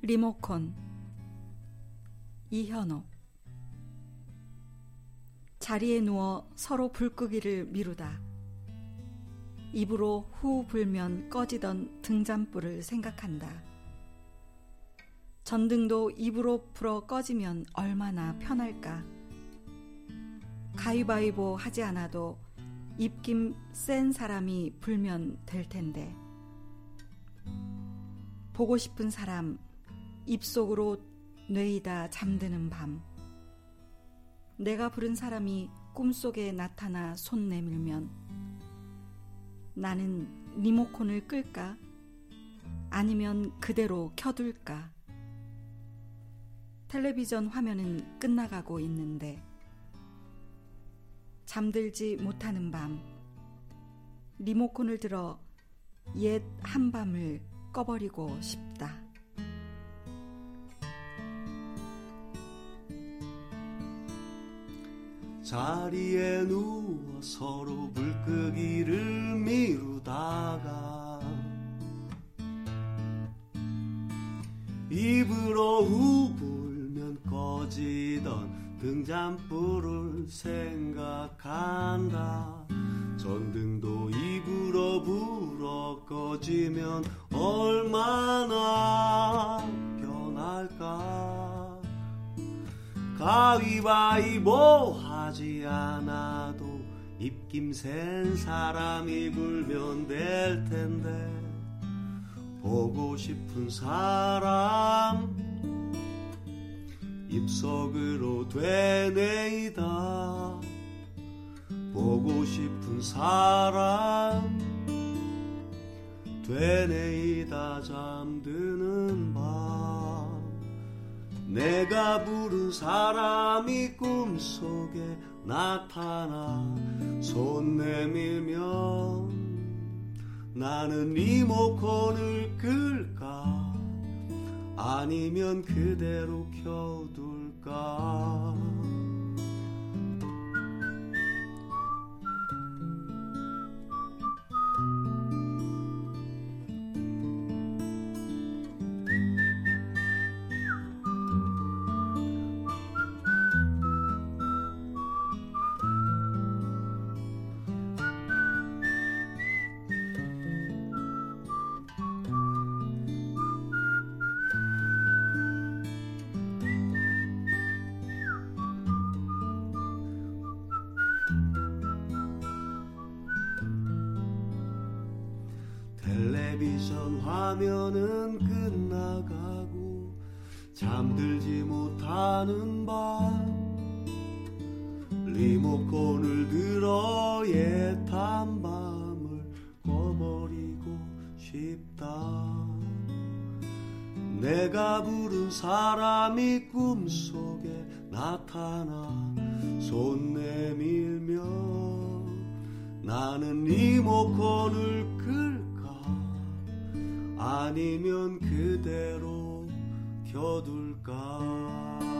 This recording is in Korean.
리모컨. 이현옥. 자리에 누워 서로 불끄기를 미루다. 입으로 후 불면 꺼지던 등잔불을 생각한다. 전등도 입으로 불어 꺼지면 얼마나 편할까. 가위바위보 하지 않아도 입김 센 사람이 불면 될 텐데. 보고 싶은 사람 입속으로 뇌이다 잠드는 밤. 내가 부른 사람이 꿈속에 나타나 손 내밀면 나는 리모컨을 끌까? 아니면 그대로 켜둘까? 텔레비전 화면은 끝나가고 있는데 잠들지 못하는 밤, 리모컨을 들어 옛 한밤을 꺼버리고 싶다. 자리에 누워 서로 불끄기를 미루다가 입으로 후 불면 꺼지던 등잔불을 생각한다. 전등도 입으로 불어 꺼지면 얼마나 편할까. 가위바위보 하지 않아도 입김 센 사람이 불면 될 텐데. 보고 싶은 사람 입속으로 되뇌이다. 보고 싶은 사람 되뇌이다 잠드는 밤. 내가 부른 사람이 꿈속에 나타나 손 내밀면 나는 리모컨을 끌까? 아니면 그대로 켜둘까? 텔레비전 화면은 끝나가고 잠들지 못하는 밤. 리모컨을 들어 옛 한밤을 꺼버리고 싶다. 내가 부른 사람이 꿈속에 나타나 손 내밀면 나는 리모컨을 끌까? 아니면 그대로 켜둘까?